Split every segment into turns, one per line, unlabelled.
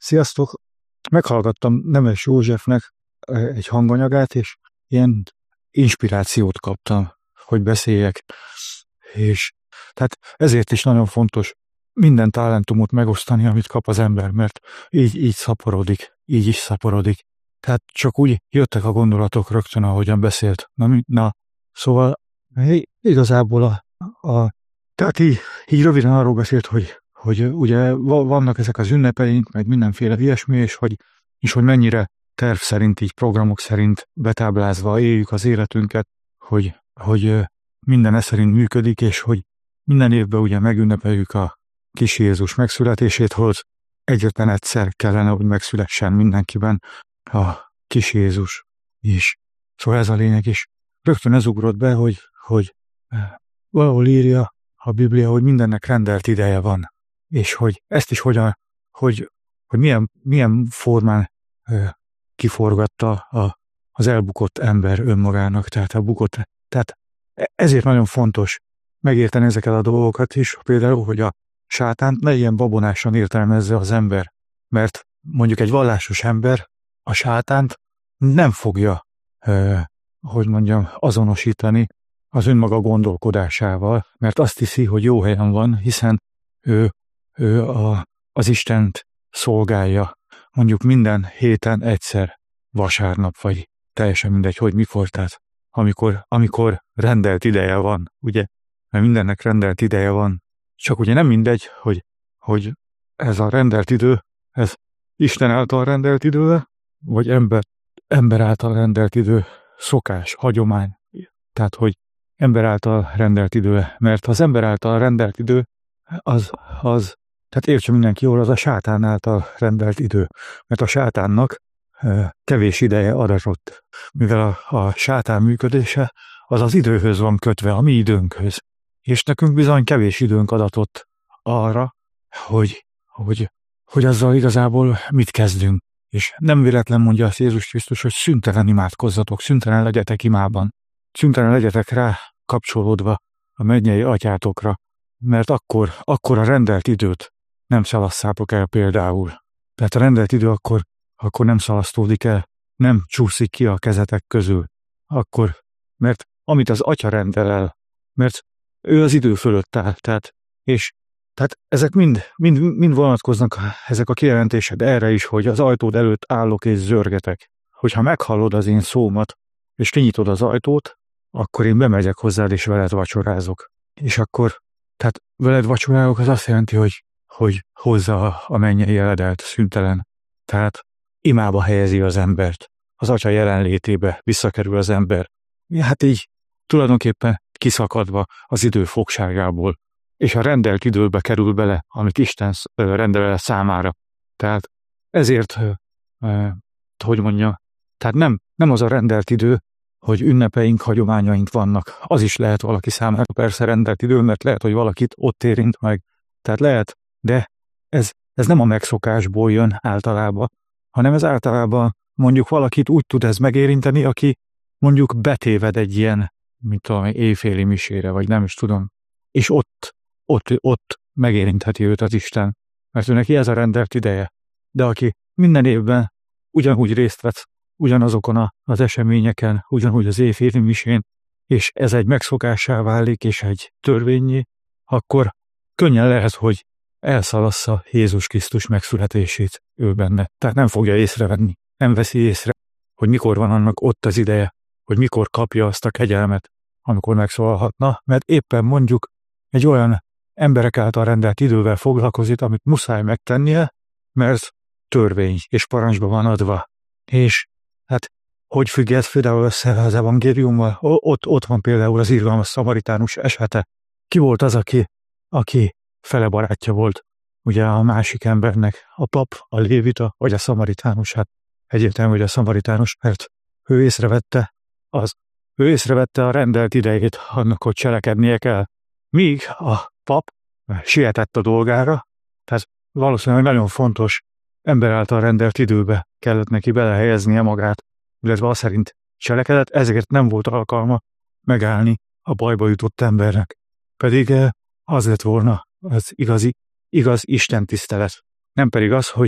Sziasztok! Meghallgattam Nemes Józsefnek egy hanganyagát, és ilyen inspirációt kaptam, hogy beszéljek. És tehát ezért is nagyon fontos minden talentumot megosztani, amit kap az ember, mert így szaporodik, így is szaporodik. Tehát csak úgy jöttek a gondolatok rögtön, ahogyan beszélt. Szóval igazából tehát így röviden arról beszélt, hogy ugye vannak ezek az ünnepeink, meg mindenféle ilyesmi, és hogy mennyire terv szerint, így programok szerint betáblázva éljük az életünket, hogy minden ez szerint működik, és hogy minden évben ugye megünnepeljük a kis Jézus megszületését, hogy egyetlen egyszer kellene, hogy megszülessen mindenkiben a kis Jézus is. Szóval ez a lényeg is. Rögtön ez ugrott be, hogy valahol írja a Biblia, hogy mindennek rendelt ideje van. És hogy ezt is hogy milyen formán kiforgatta az elbukott ember önmagának, tehát a bukott. Tehát ezért nagyon fontos megérteni ezeket a dolgokat is, például, hogy a sátánt ne ilyen babonásan értelmezze az ember, mert mondjuk egy vallásos ember a sátánt nem fogja, azonosítani az önmaga gondolkodásával, mert azt hiszi, hogy jó helyen van, hiszen ő az Istent szolgálja, mondjuk minden héten egyszer, vasárnap, vagy teljesen mindegy, hogy mikor, tehát amikor rendelt ideje van, ugye, mert mindennek rendelt ideje van, csak ugye nem mindegy, hogy ez a rendelt idő, ez Isten által rendelt idő, vagy ember által rendelt idő, szokás, hagyomány, tehát hogy ember által rendelt idő, mert az ember által rendelt idő, tehát értse mindenki jól, az a sátán által rendelt idő, mert a sátánnak kevés ideje adatott, mivel a sátán működése az az időhöz van kötve, a mi időnkhöz, és nekünk bizony kevés időnk adatott arra, hogy azzal igazából mit kezdünk. És nem véletlen mondja azt Jézus Krisztus, hogy szüntelen imádkozzatok, szüntelen legyetek imában, szüntelen legyetek rá kapcsolódva a mennyei atyátokra, mert akkor a rendelt időt nem szalasztátok el például. Tehát a rendelt idő akkor nem szalasztódik el, nem csúszik ki a kezetek közül. Akkor, mert amit az atya rendel el, mert ő az idő fölött áll, tehát ezek mind vonatkoznak ezek a kijelentésed erre is, hogy az ajtód előtt állok és zörgetek. Hogyha meghallod az én szómat, és kinyitod az ajtót, akkor én bemegyek hozzád, és veled vacsorázok. És akkor, tehát veled vacsorázok, az azt jelenti, hogy hozza a mennyei jeledelt szüntelen. Tehát imába helyezi az embert. Az atya jelenlétébe visszakerül az ember. Hát így tulajdonképpen kiszakadva az idő fogságából. És a rendelt időbe kerül bele, amit Isten rendel el számára. Tehát ezért, tehát nem az a rendelt idő, hogy ünnepeink, hagyományaink vannak. Az is lehet valaki számára persze rendelt idő, mert lehet, hogy valakit ott érint meg. Tehát lehet, de ez nem a megszokásból jön általában, hanem ez általában mondjuk valakit úgy tud ez megérinteni, aki mondjuk betéved egy ilyen, éjféli misére, vagy nem is tudom. És ott megérintheti őt az Isten, mert ő neki ez a rendelt ideje. De aki minden évben ugyanúgy részt vesz ugyanazokon az eseményeken, ugyanúgy az éjféli misén, és ez egy megszokássá válik, és egy törvényé, akkor könnyen lehet, hogy elszalassza Jézus Krisztus megszületését ő benne. Tehát nem fogja észrevenni, nem veszi észre, hogy mikor van annak ott az ideje, hogy mikor kapja azt a kegyelmet, amikor megszólalhatna, mert éppen mondjuk egy olyan emberek által rendelt idővel foglalkozik, amit muszáj megtennie, mert törvény és parancsba van adva. És hát hogy függ ez például össze az evangéliummal? Ott van például az irgalmas szamaritánus esete. Ki volt az, aki fele barátja volt? Ugye a másik embernek, a pap, a lévita, vagy a szamaritánus? Hát egyértelmű, hogy a szamaritánus, mert ő észrevette a rendelt idejét annak, hogy cselekednie kell. Míg a pap sietett a dolgára, tehát valószínűleg nagyon fontos ember által rendelt időbe kellett neki belehelyeznie magát, illetve azt szerint cselekedett, ezért nem volt alkalma megállni a bajba jutott embernek. Pedig az lett volna az igaz Isten tisztelet. Nem pedig az, hogy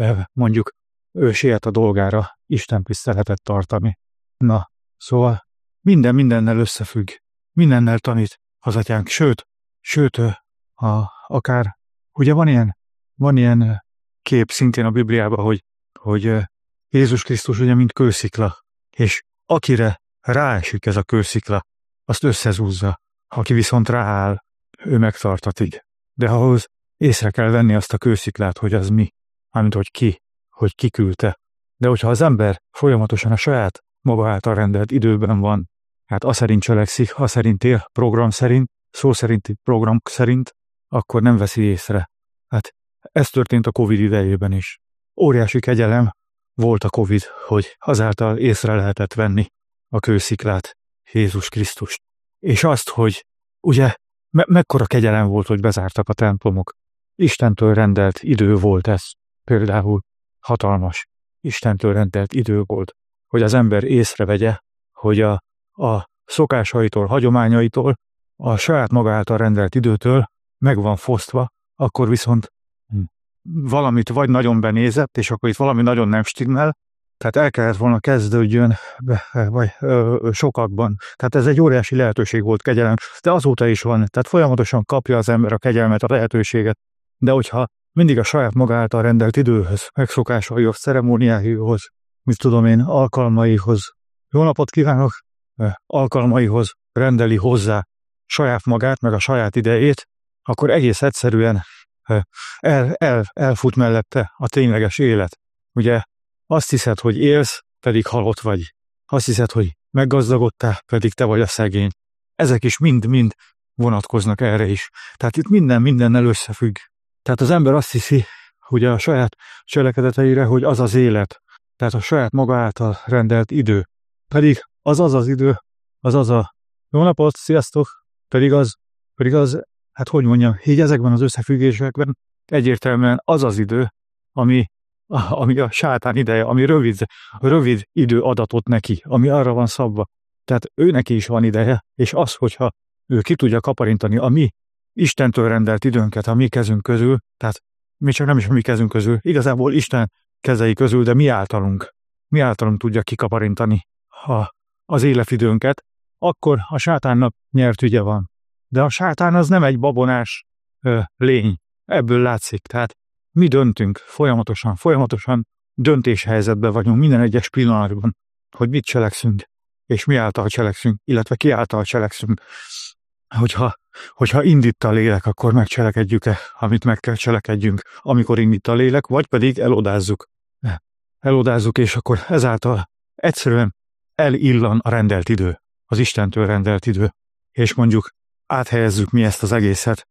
mondjuk ő siet a dolgára Isten tiszteletet tartani. Na, szóval minden mindennel összefügg, mindennel tanít az atyánk, sőt, akár, ugye van ilyen kép szintén a Bibliában, hogy Jézus Krisztus ugye mint kőszikla, és akire ráesik ez a kőszikla, azt összezúzza, aki viszont rááll, ő megtartatik. De ahhoz észre kell venni azt a kősziklát, hogy az mi, mármint hogy ki küldte. De hogyha az ember folyamatosan a saját maga által rendelt időben van, hát az szerint cselekszik, az szerint él, program szerint, szó szerinti program szerint, akkor nem veszi észre. Hát ez történt a Covid idejében is. Óriási kegyelem volt a Covid, hogy azáltal észre lehetett venni a kősziklát, Jézus Krisztust. És azt, hogy ugye mekkora kegyelem volt, hogy bezártak a templomok. Istentől rendelt idő volt ez. Például hatalmas. Istentől rendelt idő volt, hogy az ember észrevegye, hogy a szokásaitól, hagyományaitól, a saját maga által rendelt időtől meg van fosztva, akkor viszont valamit vagy nagyon benézett, és akkor itt valami nagyon nem stimmel, tehát el kellett volna kezdődjön vagy sokakban. Tehát ez egy óriási lehetőség volt, kegyelem, de azóta is van, tehát folyamatosan kapja az ember a kegyelmet, a lehetőséget, de hogyha mindig a saját maga által rendelt időhöz, megszokásaihoz, ceremóniáihoz, mit tudom én, alkalmaihoz, jó napot kívánok, alkalmaihoz rendeli hozzá saját magát, meg a saját idejét, akkor egész egyszerűen elfut mellette a tényleges élet. Ugye azt hiszed, hogy élsz, pedig halott vagy. Azt hiszed, hogy meggazdagodtál, pedig te vagy a szegény. Ezek is mind-mind vonatkoznak erre is. Tehát itt mindennel összefügg. Tehát az ember azt hiszi, hogy a saját cselekedeteire, hogy az az élet. Tehát a saját maga által rendelt idő. Pedig az idő, az a jó napot, sziasztok, pedig az, hát hogy mondjam, így ezekben az összefüggésekben egyértelműen az az idő, ami a sátán ideje, ami rövid idő adatot neki, ami arra van szabva. Tehát ő neki is van ideje, és az, hogyha ő ki tudja kaparintani a mi Istentől rendelt időnket a mi kezünk közül, tehát mi csak nem is a mi kezünk közül, igazából Isten kezei közül, de mi általunk tudja kikaparintani az életidőnket, akkor a sátánnak nyert ügye van. De a sátán az nem egy babonás lény, ebből látszik, tehát mi döntünk folyamatosan döntéshelyzetben vagyunk minden egyes pillanatban, hogy mit cselekszünk, és mi által cselekszünk, illetve ki által cselekszünk. Hogyha indít a lélek, akkor megcselekedjük-e, amit meg kell cselekedjünk, amikor indít a lélek, vagy pedig elodázzuk. Elodázzuk, és akkor ezáltal egyszerűen elillan a rendelt idő, az Istentől rendelt idő, és mondjuk áthelyezzük mi ezt az egészet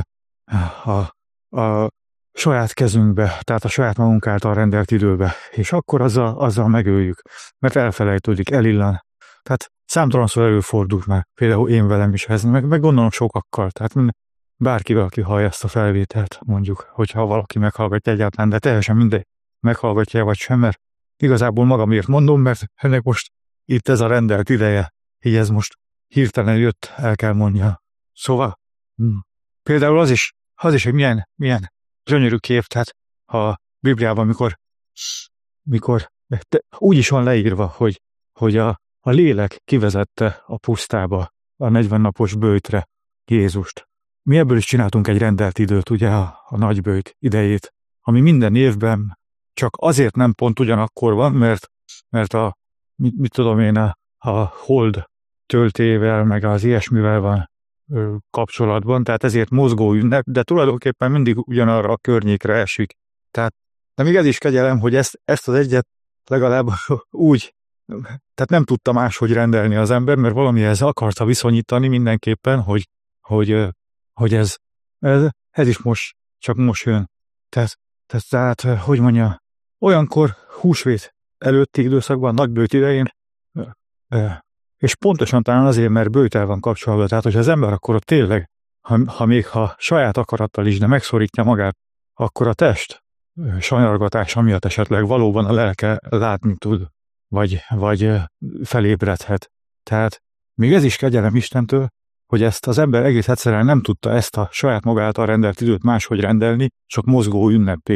a saját kezünkbe, tehát a saját magunk által rendelt időbe, és akkor azzal megöljük, mert elfelejtődik, elillan. Tehát számtalanszor előfordult már, például én velem is ez, meg gondolom sokakkal, tehát bárkivel, aki hallja ezt a felvételt, mondjuk, hogyha valaki meghallgatja egyáltalán, de teljesen mindegy, meghallgatja vagy sem, mert igazából magamért mondom, mert ennek most itt ez a rendelt ideje, így ez most hirtelen jött, el kell mondja. Szóval, például az is egy milyen gyönyörű kép, tehát a Bibliában, mikor úgy is van leírva, hogy a lélek kivezette a pusztába a 40 napos böjtre Jézust. Mi ebből is csináltunk egy rendelt időt, ugye a nagy böjt idejét, ami minden évben csak azért nem pont ugyanakkor van, mert mit tudom én, a hold töltével, meg az ilyesmivel van kapcsolatban, tehát ezért mozgó ünnep, de tulajdonképpen mindig ugyanarra a környékre esik. Tehát, de még ez is kegyelem, hogy ezt az egyet legalább úgy, tehát nem tudta máshogy rendelni az ember, mert valamihez akarta viszonyítani mindenképpen, hogy ez is csak most jön. Tehát, hogy mondja, olyankor húsvét előtti időszakban, nagyböjt idején, és pontosan talán azért, mert böjtel van kapcsolatban, tehát hogy az ember akkor ott tényleg, ha saját akarattal is, de megszorítja magát, akkor a test sanyargatása miatt esetleg valóban a lelke látni tud, vagy felébredhet. Tehát még ez is kegyelem Istentől, hogy ezt az ember egész egyszerűen nem tudta ezt a saját maga által rendelt időt máshogy rendelni, csak mozgó ünnepé.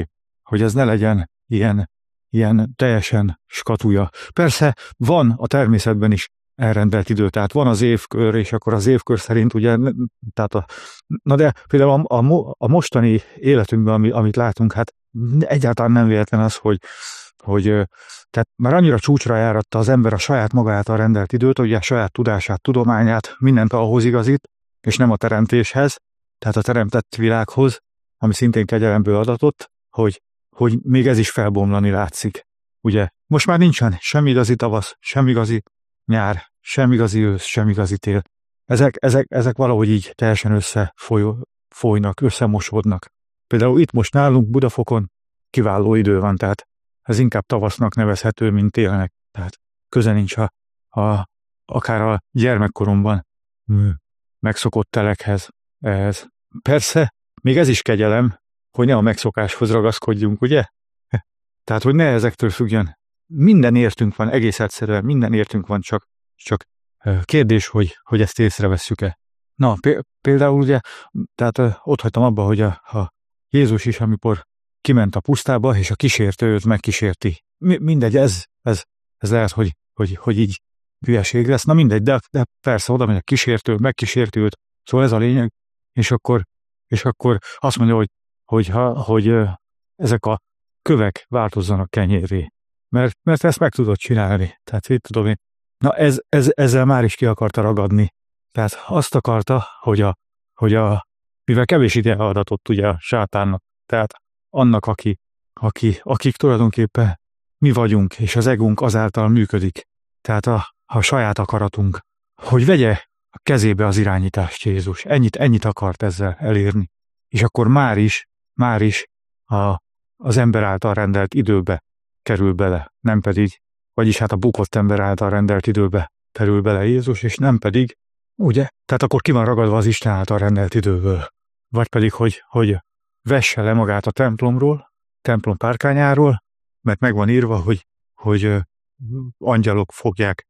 hogy ez ne legyen ilyen teljesen skatuja. Persze van a természetben is elrendelt idő, tehát van az évkör, és akkor az évkör szerint ugye, tehát na de például a mostani életünkben, amit látunk, hát egyáltalán nem véletlen az, hogy tehát már annyira csúcsra járatta az ember a saját maga által rendelt időt, ugye a saját tudását, tudományát, mindent ahhoz igazít, és nem a teremtéshez, tehát a teremtett világhoz, ami szintén kegyelemből adatott, hogy még ez is felbomlani látszik. Ugye, most már nincsen semmi igazi tavasz, semmi igazi nyár, semmi igazi ősz, semmi igazi tél. Ezek valahogy így teljesen összefolynak, összemosódnak. Például itt most nálunk Budafokon kiváló idő van, tehát ez inkább tavasznak nevezhető, mint télnek. Tehát köze nincs akár a gyermekkoromban megszokott telekhez. Ez. Persze, még ez is kegyelem, hogy ne a megszokáshoz ragaszkodjunk, ugye? Tehát, hogy ne ezektől függjön. Minden értünk van, egész egyszerűen minden értünk van, csak kérdés, hogy ezt észrevesszük-e. Na, például ugye, tehát ott hagytam abba, hogy a Jézus is, amikor kiment a pusztába, és a kísértő őt megkísérti. Mindegy, ez lehet, hogy így hülyeség lesz. Na mindegy, de persze oda megy a kísértő, megkísérti őt, szóval ez a lényeg, és akkor azt mondja, hogy ezek a kövek változzanak kenyérré. Mert ezt meg tudod csinálni. Tehát így tudom én. Na ezzel már is ki akarta ragadni. Tehát azt akarta, mivel kevés ideje adatott ugye a sátánnak, tehát annak, akik tulajdonképpen mi vagyunk, és az egónk azáltal működik. Tehát a saját akaratunk, hogy vegye a kezébe az irányítást Jézus. Ennyit akart ezzel elérni. És akkor már is az ember által rendelt időbe kerül bele, nem pedig, vagyis hát a bukott ember által rendelt időbe kerül bele Jézus, és nem pedig, ugye? Tehát akkor ki van ragadva az Isten által rendelt időből. Vagy pedig, hogy vesse le magát a templom párkányáról, mert meg van írva, hogy angyalok fogják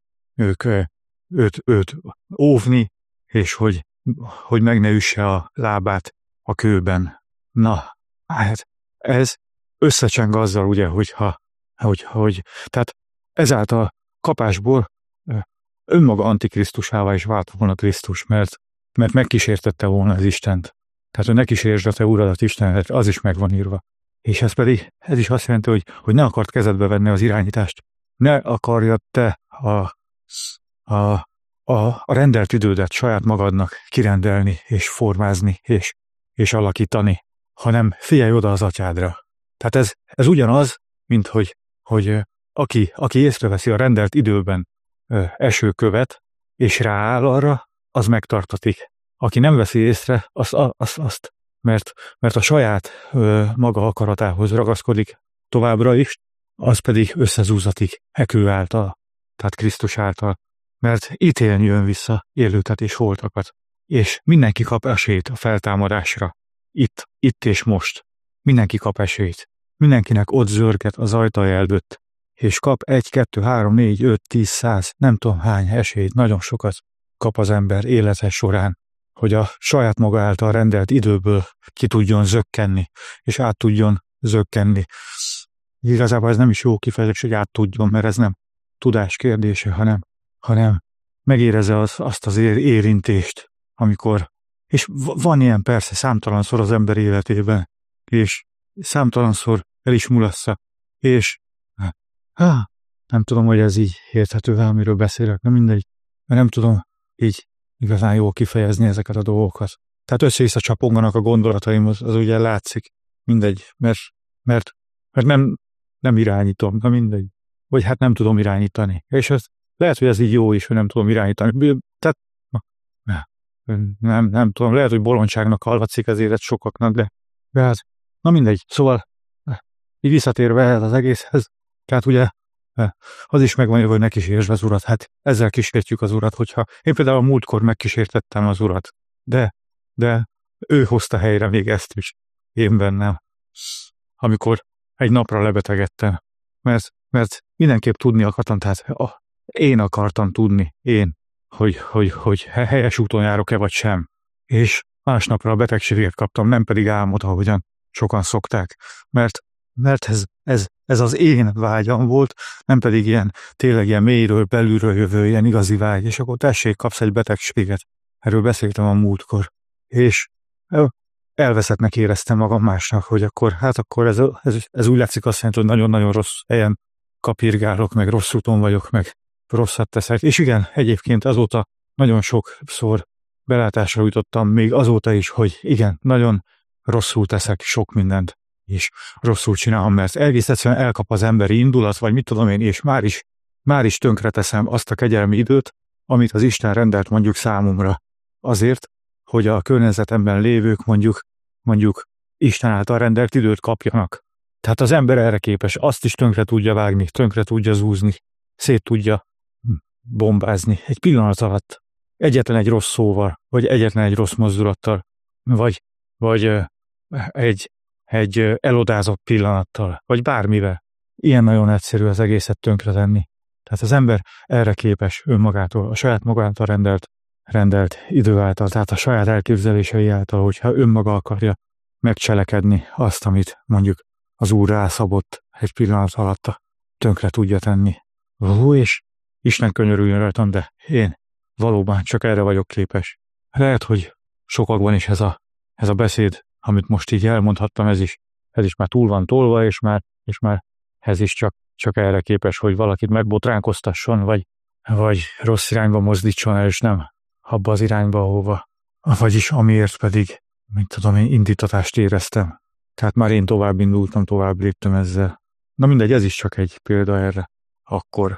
őt óvni, és hogy meg ne üsse a lábát a kőben. Na, hát ez összecseng azzal, ugye, hogy tehát ezáltal kapásból önmaga antikrisztusává is vált volna Krisztus, mert megkísértette volna az Istent. Tehát, hogy ne kísérsd a te uradat Istenet, az is meg van írva. És ez is azt jelenti, hogy ne akart kezedbe venni az irányítást. Ne akarja te a rendelt idődet saját magadnak kirendelni, és formázni, és alakítani, hanem figyelj oda az atyádra. Tehát ez ugyanaz, mint hogy aki észreveszi a rendelt időben esőkövet, és rááll arra, az megtartatik. Aki nem veszi észre, azt mert a saját maga akaratához ragaszkodik továbbra is, az pedig összezúzatik kő által, tehát Krisztus által, mert ítélni jön vissza élőket és holtakat, és mindenki kap esélyt a feltámadásra, itt és most. Mindenki kap esélyt. Mindenkinek ott zörget az ajtaja előtt, és kap 1, 2, 3, 4, 5, 10, 100, nem tudom hány esélyt, nagyon sokat kap az ember élete során, hogy a saját maga által rendelt időből ki tudjon zökkenni, és át tudjon zökkenni. Igazából ez nem is jó kifejezés, hogy át tudjon, mert ez nem tudás kérdése, hanem megérezze azt az érintést, amikor, és van ilyen persze számtalanszor az ember életében, és számtalanszor el is mulassza, és nem tudom, hogy ez így érthető, amiről beszélek, nem mindegy, mert nem tudom így igazán jól kifejezni ezeket a dolgokat. Tehát össze-vissza csaponganak a gondolataim, az ugye látszik, mindegy, mert nem irányítom, na mindegy. Vagy hát nem tudom irányítani. És lehet, hogy ez így jó is, hogy nem tudom irányítani. Tehát nem tudom, lehet, hogy bolondságnak hallatszik az élet sokaknak, de hát, na mindegy. Szóval így visszatérve ehhez az egészhez, tehát ugye az is megvan, hogy ne kísérsd az urat. Hát ezzel kísértjük az urat, hogyha én például a múltkor megkísértettem az urat, de ő hozta helyre még ezt is, én bennem, amikor egy napra lebetegedtem, mert mindenképp tudni akartam, tehát én akartam tudni, hogy helyes úton járok-e vagy sem, és másnapra a betegséget kaptam, nem pedig álmot, ahogyan sokan szokták, mert mert ez az én vágyam volt, nem pedig tényleg ilyen mélyről, belülről jövő, ilyen igazi vágy, és akkor tessék, kapsz egy betegséget. Erről beszéltem a múltkor. És elveszettnek éreztem magam másnak, hogy akkor ez úgy látszik, azt jelenti, hogy nagyon-nagyon rossz helyen kapirgálok, meg rossz úton vagyok, meg rosszat teszek. És igen, egyébként azóta nagyon sokszor belátásra jutottam, még azóta is, hogy igen, nagyon rosszul teszek sok mindent, és rosszul csinálom, mert egész egyszerűen elkap az emberi indulat, vagy mit tudom én, és már is tönkreteszem azt a kegyelmi időt, amit az Isten rendelt mondjuk számomra. Azért, hogy a környezetemben lévők mondjuk Isten által rendelt időt kapjanak. Tehát az ember erre képes, azt is tönkre tudja vágni, tönkre tudja zúzni, szét tudja bombázni egy pillanat alatt. Egyetlen egy rossz szóval, vagy egyetlen egy rossz mozdulattal, vagy egy elodázott pillanattal, vagy bármivel. Ilyen nagyon egyszerű az egészet tönkretenni. Tehát az ember erre képes önmagától, a saját magától rendelt idő által, tehát a saját elképzelései által, hogyha önmaga akarja megcselekedni azt, amit mondjuk az Úr rászabott egy pillanat alatt tönkre tudja tenni. És Isten könyörüljön rajtam, de én valóban csak erre vagyok képes. Lehet, hogy sokakban is ez a beszéd, amit most így elmondhattam, ez is már túl van tolva, és már ez is csak erre képes, hogy valakit megbotránkoztasson, vagy rossz irányba mozdítson el, és nem abba az irányba, ahova, vagyis amiért pedig, mint tudom én, indítatást éreztem. Tehát már én tovább indultam, tovább léptem ezzel. Na mindegy, ez is csak egy példa erre. Akkor.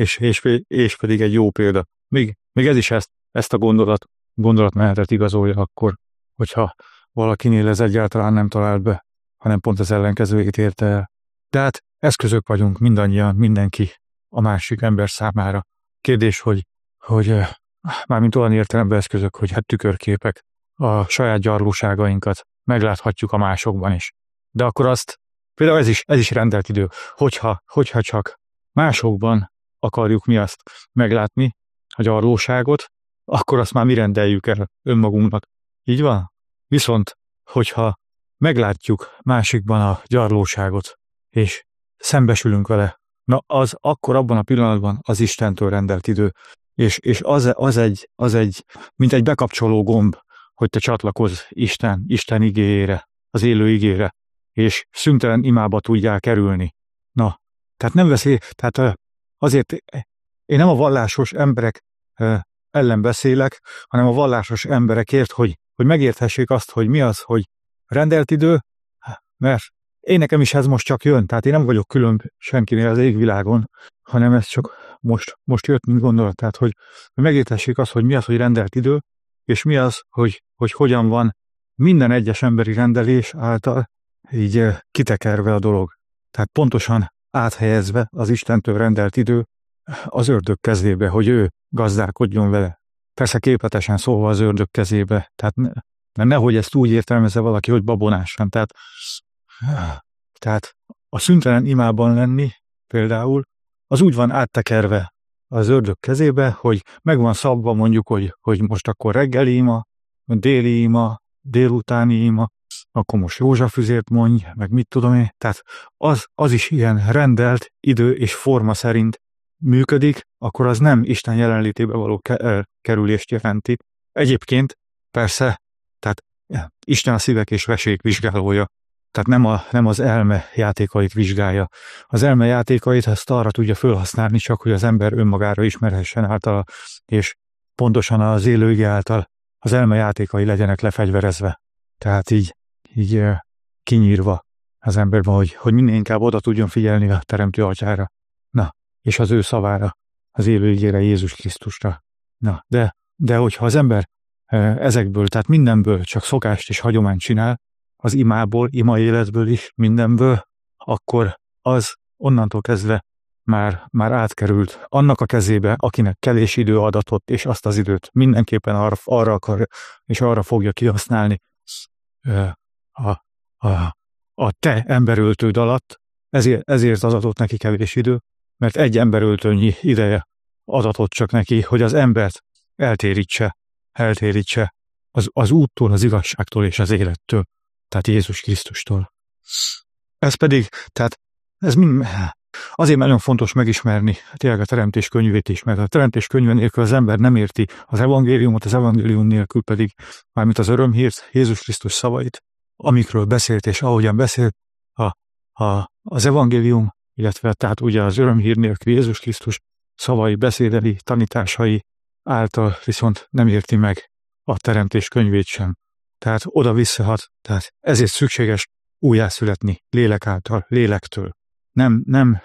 És pedig egy jó példa. Még ez is ezt a gondolatmenetet igazolja akkor, hogyha valakinél ez egyáltalán nem talált be, hanem pont az ellenkezőjét érte el. De hát eszközök vagyunk mindannyian, mindenki a másik ember számára. Kérdés, hogy mármint olyan értelemben eszközök, hogy hát tükörképek, a saját gyarlóságainkat megláthatjuk a másokban is. De akkor azt, például ez is rendelt idő, hogyha csak másokban akarjuk mi azt meglátni, a gyarlóságot, akkor azt már mi rendeljük el önmagunknak. Így van? Viszont, hogyha meglátjuk másikban a gyarlóságot, és szembesülünk vele, na az akkor abban a pillanatban az Istentől rendelt idő, és az egy, mint egy bekapcsoló gomb, hogy te csatlakozz Isten igéjére, az élő igére, és szüntelen imába tudjál kerülni. Na, tehát nem veszi, tehát azért én nem a vallásos emberek ellen beszélek, hanem a vallásos emberekért, hogy megérthessék azt, hogy mi az, hogy rendelt idő, mert én nekem is ez most csak jön, tehát én nem vagyok külön senkinél az égvilágon, hanem ez csak most jött, mint gondolat, tehát hogy megérthessék azt, hogy mi az, hogy rendelt idő, és mi az, hogy hogyan van minden egyes emberi rendelés által így kitekerve a dolog. Tehát pontosan áthelyezve az Istentől rendelt idő az ördög kezébe, hogy ő gazdálkodjon vele. Persze képletesen szólva az ördög kezébe, tehát nehogy ezt úgy értelmezze valaki, hogy babonásan. Tehát a szüntelen imában lenni például, az úgy van áttekerve az ördög kezébe, hogy meg van szabva mondjuk, hogy most akkor reggeli ima, déli ima, délutáni ima, akkor most rózsafüzért mondj, meg mit tudom én. Tehát az is ilyen rendelt idő és forma szerint működik, akkor az nem Isten jelenlétébe való kerülést jelenti. Egyébként persze, tehát Isten a szívek és vesék vizsgálója, tehát nem az elme játékait vizsgálja. Az elme játékait ezt arra tudja felhasználni, csak hogy az ember önmagára ismerhessen általa, és pontosan az élő ige által az elme játékai legyenek lefegyverezve. Tehát így kinyírva az emberben, hogy minél inkább oda tudjon figyelni a Teremtő Atyára. Na, és az ő szavára, az élő igére, Jézus Krisztusra. Na, de hogyha az ember ezekből, tehát mindenből csak szokást és hagyományt csinál, az imából, ima életből is, mindenből, akkor az onnantól kezdve már átkerült annak a kezébe, akinek kevés idő adatott, és azt az időt mindenképpen arra akar, és arra fogja kihasználni a te emberöltőd alatt, ezért adatott neki kevés idő, mert egy emberöltőnyi ideje adatott csak neki, hogy az embert eltérítse az úttól, az igazságtól és az élettől, tehát Jézus Krisztustól. Ez pedig, tehát ez mind, azért nagyon fontos megismerni tényleg a Teremtés könyvét is, mert a Teremtés könyve nélkül az ember nem érti az evangéliumot, az evangélium nélkül pedig, mármint az örömhírt, Jézus Krisztus szavait, amikről beszélt és ahogyan beszélt, az evangélium, illetve tehát ugye az örömhír nélkül Jézus Krisztus szavai, beszédeli, tanításai által viszont nem érti meg a Teremtés könyvét sem. Tehát oda visszahat, tehát ezért szükséges újjászületni lélek által, lélektől. Nem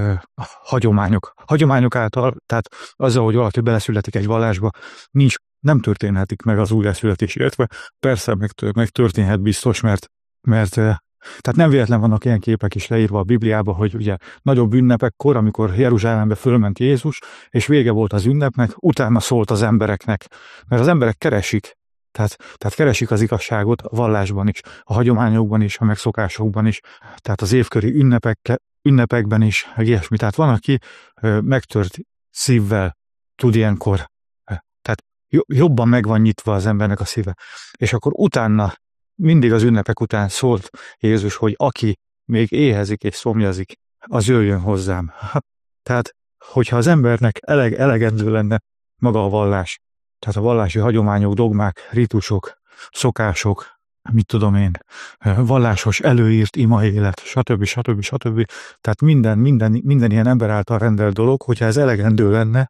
hagyományok által, tehát azzal, hogy valaki beleszületik egy vallásba, nem történhetik meg az újjászületés, illetve persze megtörténhet biztos, mert tehát nem véletlen vannak ilyen képek is leírva a Bibliába, hogy ugye nagyobb ünnepekkor, amikor Jeruzsálembe fölment Jézus, és vége volt az ünnepnek, utána szólt az embereknek, mert az emberek keresik, tehát keresik az igazságot a vallásban is, a hagyományokban is, a megszokásokban is, tehát az évköri ünnepekben is, meg ilyesmi. Tehát van, aki megtört szívvel tud ilyenkor, tehát jobban meg van nyitva az embernek a szíve. És akkor utána, mindig az ünnepek után szólt Jézus, hogy aki még éhezik és szomjazik, az jöjjön hozzám. Tehát, hogyha az embernek elegendő lenne maga a vallás, tehát a vallási hagyományok, dogmák, ritusok, szokások, mit tudom én, vallásos előírt imaélet, stb. Tehát minden ilyen ember által rendelt dolog, hogyha ez elegendő lenne,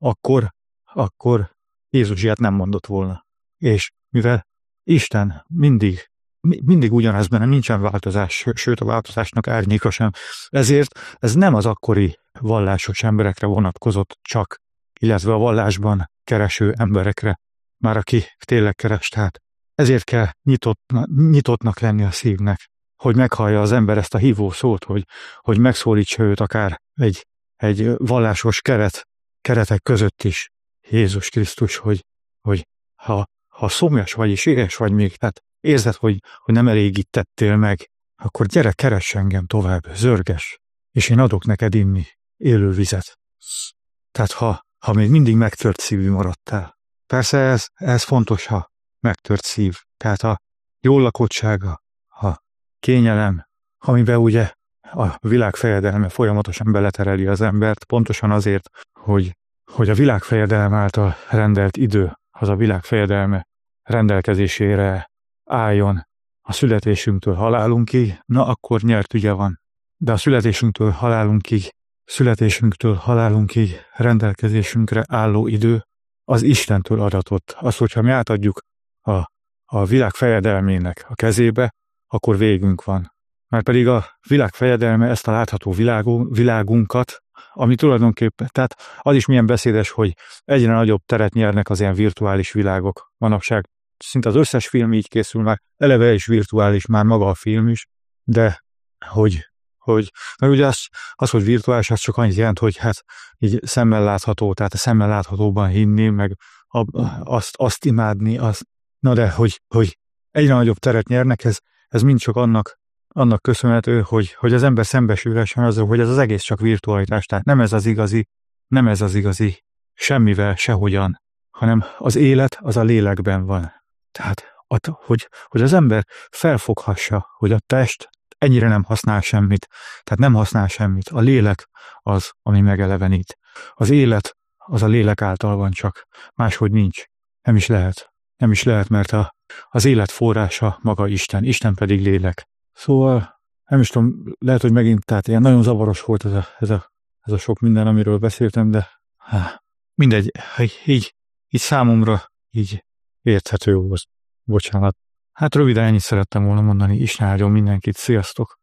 akkor Jézus ilyet nem mondott volna. És mivel Isten mindig ugyanaz benne, nincsen változás, sőt a változásnak árnyéka sem. Ezért ez nem az akkori vallásos emberekre vonatkozott csak, illetve a vallásban kereső emberekre, már aki tényleg keres, tehát ezért kell nyitottnak lenni a szívnek, hogy meghallja az ember ezt a hívó szót, hogy megszólítsa őt akár egy vallásos keretek között is Jézus Krisztus, hogy ha szomjas vagy és éhes vagy még, tehát érzed, hogy nem elégítettél meg, akkor gyere, keress engem tovább, zörges, és én adok neked inni élő vizet. Tehát ha még mindig megtört szívű maradtál. Persze ez fontos, ha megtört szív. Tehát a jó lakottsága, a kényelem, amiben ugye a világ fejedelme folyamatosan beletereli az embert, pontosan azért, hogy a világ fejedelem által rendelt idő, az a világ fejedelme rendelkezésére álljon a születésünktől halálunkig, na akkor nyert ügye van. De a születésünktől halálunkig rendelkezésünkre álló idő az Istentől adatott. Az, hogyha mi átadjuk a világ fejedelmének a kezébe, akkor végünk van. Mert pedig a világ fejedelme ezt a látható világunkat, ami tulajdonképpen, tehát az is milyen beszédes, hogy egyre nagyobb teret nyernek az ilyen virtuális világok. Manapság szinte az összes film így készül, már eleve is virtuális, már maga a film is, de mert ugye az, hogy virtuális, az csak annyit jelent, hogy hát így szemmel látható, tehát a szemmel láthatóban hinni, meg azt imádni, na de, hogy egyre nagyobb teret nyernek, ez mind csak annak köszönhető, hogy az ember szembesülhessen azzal, hogy ez az egész csak virtualitás, tehát nem ez az igazi, semmivel, sehogyan, hanem az élet az a lélekben van. Tehát, hogy az ember felfoghassa, hogy a test ennyire nem használ semmit, tehát nem használ semmit. A lélek az, ami megelevenít. Az élet az a lélek által van csak, máshogy nincs. Nem is lehet, mert az élet forrása maga Isten pedig lélek. Szóval, nem is tudom, lehet, hogy megint, tehát ilyen nagyon zavaros volt ez a sok minden, amiről beszéltem, de mindegy, így számomra így érthető volt. Bocsánat. Hát röviden ennyit szerettem volna mondani. Isten áldjon mindenkit. Sziasztok!